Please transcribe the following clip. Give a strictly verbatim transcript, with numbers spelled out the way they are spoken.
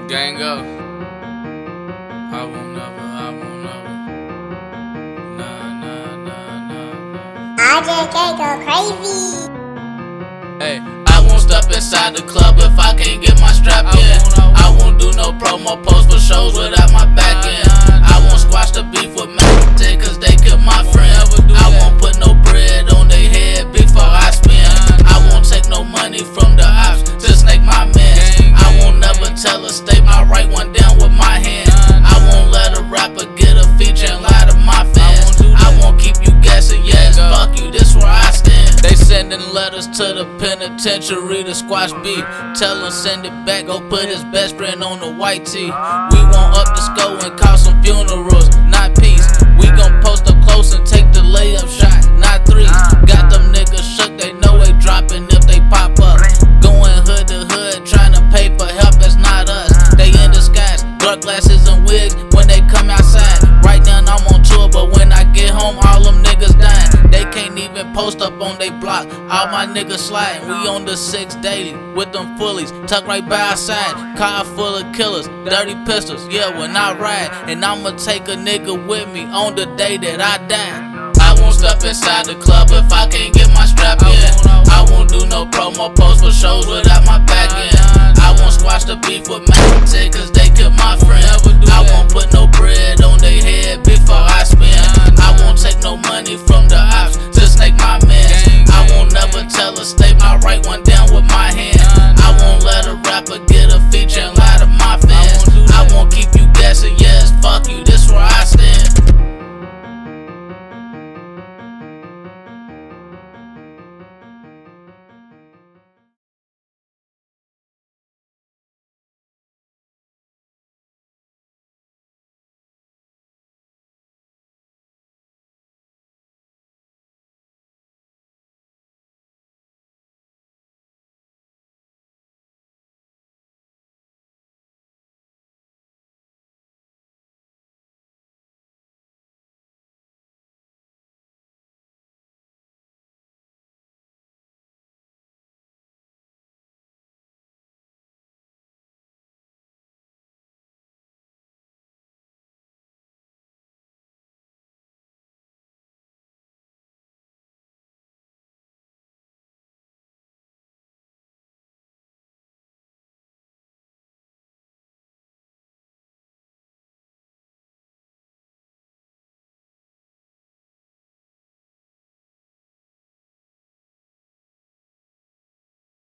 Gang up. I won't never, I won't never. Nah, nah, nah, nah, nah. R J K go crazy. Hey, I won't step inside the club if I can't get my strap in. I won't do no promo posts for shows without my back end. I won't squash the beef with me, cause they killed my friend. I won't put no bread on their head before I spend. I won't take no money from the ops to snake my man. I won't never tell her stay my right one down with my hand. I won't let a rapper get a feature and lie to my fans. I won't keep you guessing, yes, fuck you, this where I stand. They sending letters to the penitentiary to squash beef. Tell him send it back, go put his best friend on the white tee. We won't up the score and cause some funerals, not peace. We gon' post up close and take the layup shot, not threes. Got them niggas shook, they know they dropping if they pop up. Going hood to hood, trying to pay for help, that's not us. They in disguise, dark glasses and wigs when they come outside. Right now I'm on tour, but when I get home, all them niggas dying. They can't even post up on they block, all my niggas sliding. We on the six daily with them fullies, tucked right by our side. Car full of killers, dirty pistols, yeah, when I ride. And I'ma take a nigga with me on the day that I die. I won't step inside the club if I can't get my strap in. I won't do no promo posts for shows without my back end. I won't squash the beef with me, cause they killed my friend. I won't put no bread on their head before I spend. I won't take no money from the ops to snake my man. I won't never tell her stay my right one down with my hand. I won't let a rapper